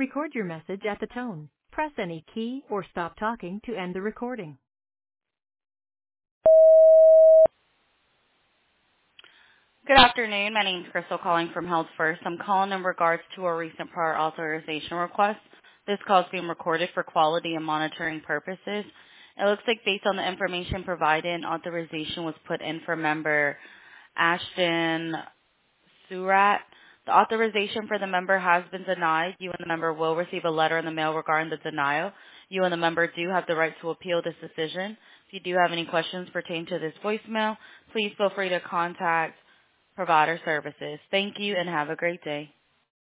Record your message at the tone. Press any key or stop talking to end the recording. Good afternoon. My name is Crystal calling from Health First. I'm calling in regards to a recent prior authorization request. This call is being recorded for quality and monitoring purposes. It looks like based on the information provided, authorization was put in for member Ashton Surratt. The authorization for the member has been denied. You and the member will receive a letter in the mail regarding the denial. You and the member do have the right to appeal this decision. If you do have any questions pertaining to this voicemail, please feel free to contact Provider Services. Thank you and have a great day.